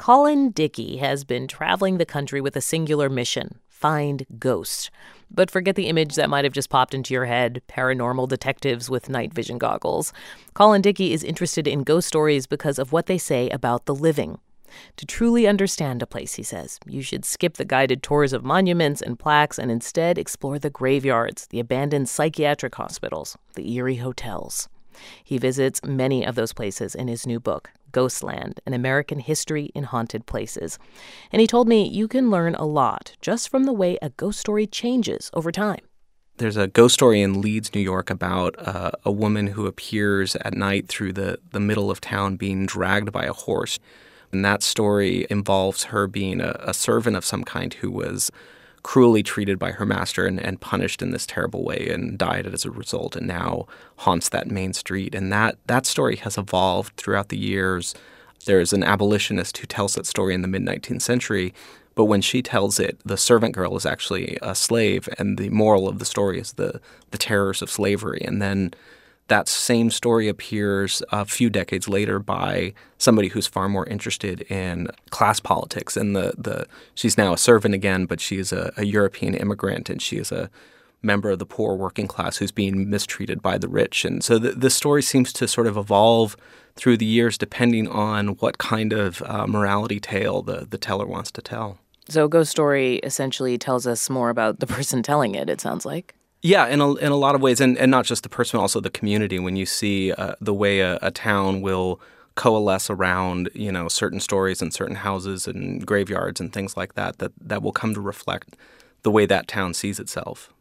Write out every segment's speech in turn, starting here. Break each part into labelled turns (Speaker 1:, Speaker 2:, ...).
Speaker 1: Colin Dickey has been traveling the country with a singular mission: find ghosts. But forget the image that might have just popped into your head, paranormal detectives with night vision goggles. Colin Dickey is interested in ghost stories because of what they say about the living. To truly understand a place, he says, you should skip the guided tours of monuments and plaques and instead explore the graveyards, the abandoned psychiatric hospitals, the eerie hotels. He visits many of those places in his new book, Ghostland, An American History in Haunted Places. And he told me you can learn a lot just from the way a ghost story changes over time.
Speaker 2: There's a ghost story in Leeds, New York, about a woman who appears at night through the middle of town being dragged by a horse. And that story involves her being a servant of some kind who was cruelly treated by her master and punished in this terrible way and died as a result and now haunts that main street. And that story has evolved throughout the years. There's an abolitionist who tells that story in the mid-19th century, but when she tells it, the servant girl is actually a slave, and the moral of the story is the terrors of slavery. And then that same story appears a few decades later by somebody who's far more interested in class politics. And she's now a servant again, but she is a European immigrant, and she is a member of the poor working class who's being mistreated by the rich. And so the story seems to sort of evolve through the years depending on what kind of morality tale the teller wants to tell.
Speaker 1: So a ghost story essentially tells us more about the person telling it, it sounds like.
Speaker 2: Yeah, in a lot of ways, and not just the person, also the community. When you see the way a town will coalesce around, certain stories and certain houses and graveyards and things like that will come to reflect the way that town sees itself.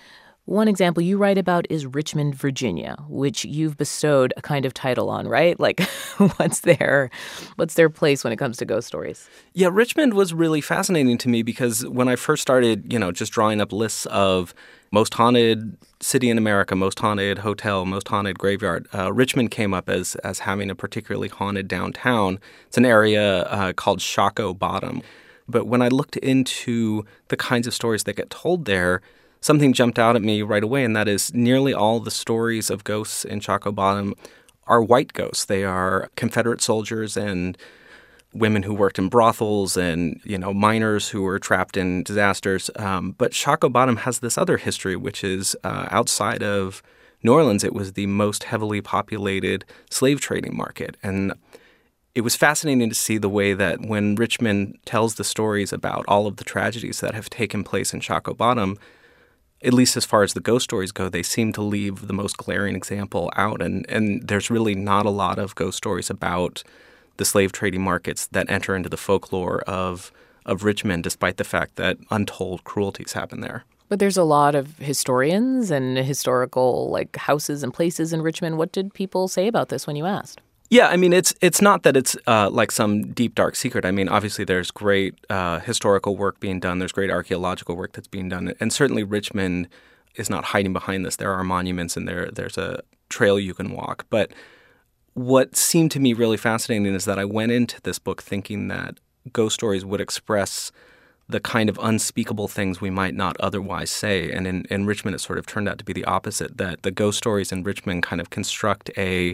Speaker 1: One example you write about is Richmond, Virginia, which you've bestowed a kind of title on, right? Like, what's their place when it comes to ghost stories?
Speaker 2: Yeah, Richmond was really fascinating to me because when I first started, just drawing up lists of most haunted city in America, most haunted hotel, most haunted graveyard, Richmond came up as having a particularly haunted downtown. It's an area called Shockoe Bottom. But when I looked into the kinds of stories that get told there, something jumped out at me right away, and that is nearly all the stories of ghosts in Shockoe Bottom are white ghosts. They are Confederate soldiers and women who worked in brothels and, miners who were trapped in disasters. But Shockoe Bottom has this other history, which is outside of New Orleans, it was the most heavily populated slave trading market. And it was fascinating to see the way that when Richmond tells the stories about all of the tragedies that have taken place in Shockoe Bottom, at least as far as the ghost stories go, they seem to leave the most glaring example out. And there's really not a lot of ghost stories about the slave trading markets that enter into the folklore of Richmond, despite the fact that untold cruelties happen there.
Speaker 1: But there's a lot of historians and historical houses and places in Richmond. What did people say about this when you asked?
Speaker 2: Yeah, I mean, it's not that it's like some deep, dark secret. I mean, obviously there's great historical work being done. There's great archaeological work that's being done. And certainly Richmond is not hiding behind this. There are monuments and there's a trail you can walk. But what seemed to me really fascinating is that I went into this book thinking that ghost stories would express the kind of unspeakable things we might not otherwise say. And in Richmond, it sort of turned out to be the opposite, that the ghost stories in Richmond kind of construct a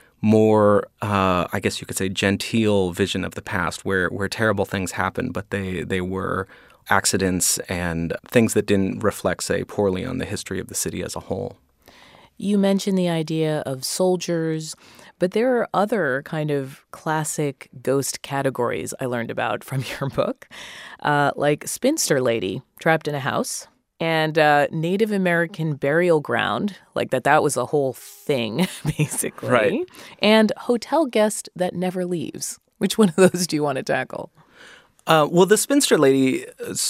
Speaker 2: more, I guess you could say, genteel vision of the past where terrible things happened, but they were accidents and things that didn't reflect, say, poorly on the history of the city as a whole.
Speaker 1: You mentioned the idea of soldiers, but there are other kind of classic ghost categories I learned about from your book, like spinster lady trapped in a house, and Native American burial ground, like that was a whole thing, basically.
Speaker 2: Right.
Speaker 1: And hotel guest that never leaves. Which one of those do you want to tackle?
Speaker 2: Well, the spinster lady,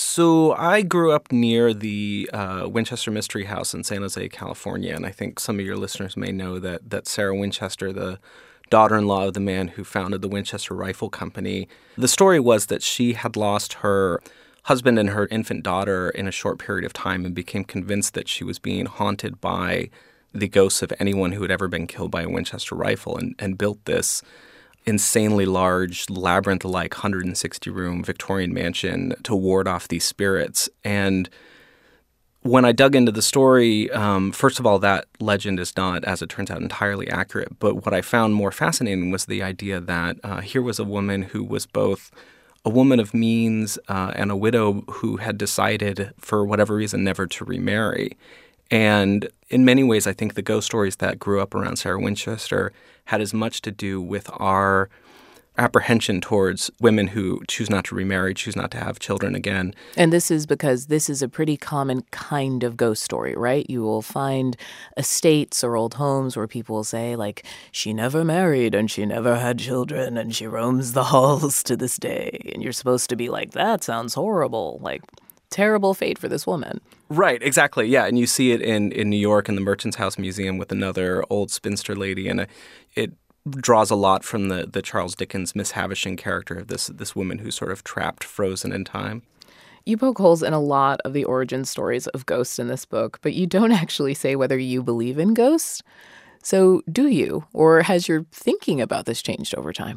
Speaker 2: so I grew up near the Winchester Mystery House in San Jose, California, and I think some of your listeners may know that Sarah Winchester, the daughter-in-law of the man who founded the Winchester Rifle Company, the story was that she had lost her husband and her infant daughter in a short period of time and became convinced that she was being haunted by the ghosts of anyone who had ever been killed by a Winchester rifle and built this insanely large, labyrinth-like 160-room Victorian mansion to ward off these spirits. And when I dug into the story, first of all, that legend is not, as it turns out, entirely accurate. But what I found more fascinating was the idea that here was a woman who was both a woman of means and a widow who had decided, for whatever reason, never to remarry. And in many ways, I think the ghost stories that grew up around Sarah Winchester had as much to do with our apprehension towards women who choose not to remarry, choose not to have children again.
Speaker 1: And this is because this is a pretty common kind of ghost story, right? You will find estates or old homes where people will say, like, she never married and she never had children and she roams the halls to this day. And you're supposed to be like, that sounds horrible. Like, terrible fate for this woman.
Speaker 2: Right, exactly. Yeah, and you see it in New York in the Merchant's House Museum with another old spinster lady. And it draws a lot from the Charles Dickens Miss Havisham character of this woman who's sort of trapped, frozen in time.
Speaker 1: You poke holes in a lot of the origin stories of ghosts in this book, but you don't actually say whether you believe in ghosts. So do you? Or has your thinking about this changed over time?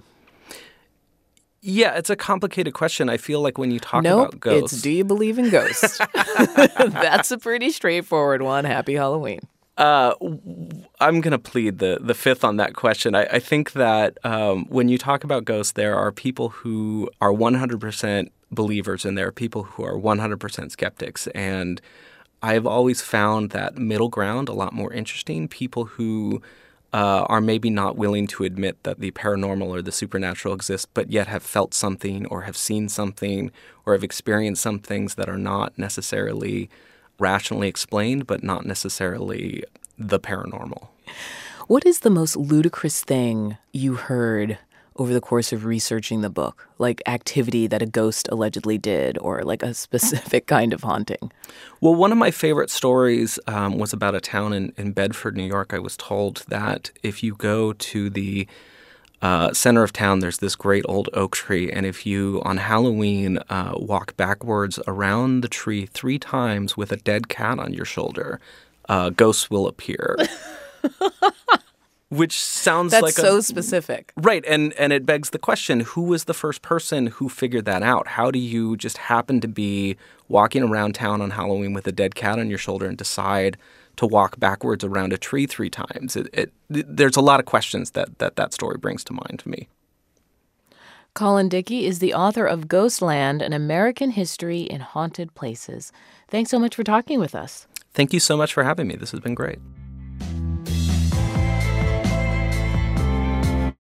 Speaker 2: Yeah, it's a complicated question. I feel like when you talk about ghosts...
Speaker 1: It's do you believe in ghosts? That's a pretty straightforward one. Happy Halloween.
Speaker 2: I'm going to plead the fifth on that question. I think that when you talk about ghosts, there are people who are 100% believers and there are people who are 100% skeptics. And I've always found that middle ground a lot more interesting. People who are maybe not willing to admit that the paranormal or the supernatural exists, but yet have felt something or have seen something or have experienced some things that are not necessarily rationally explained, but not necessarily the paranormal.
Speaker 1: What is the most ludicrous thing you heard over the course of researching the book? Like activity that a ghost allegedly did or like a specific kind of haunting?
Speaker 2: Well, one of my favorite stories was about a town in Bedford, New York. I was told that if you go to the center of town, there's this great old oak tree. And if you, on Halloween, walk backwards around the tree 3 times with a dead cat on your shoulder, ghosts will appear. Which sounds
Speaker 1: That's
Speaker 2: like
Speaker 1: so specific.
Speaker 2: Right. And it begs the question, who was the first person who figured that out? How do you just happen to be walking around town on Halloween with a dead cat on your shoulder and decide to walk backwards around a tree 3 times? There's a lot of questions that story brings to mind to me.
Speaker 1: Colin Dickey is the author of Ghostland, An American History in Haunted Places. Thanks so much for talking with us.
Speaker 2: Thank you so much for having me. This has been great.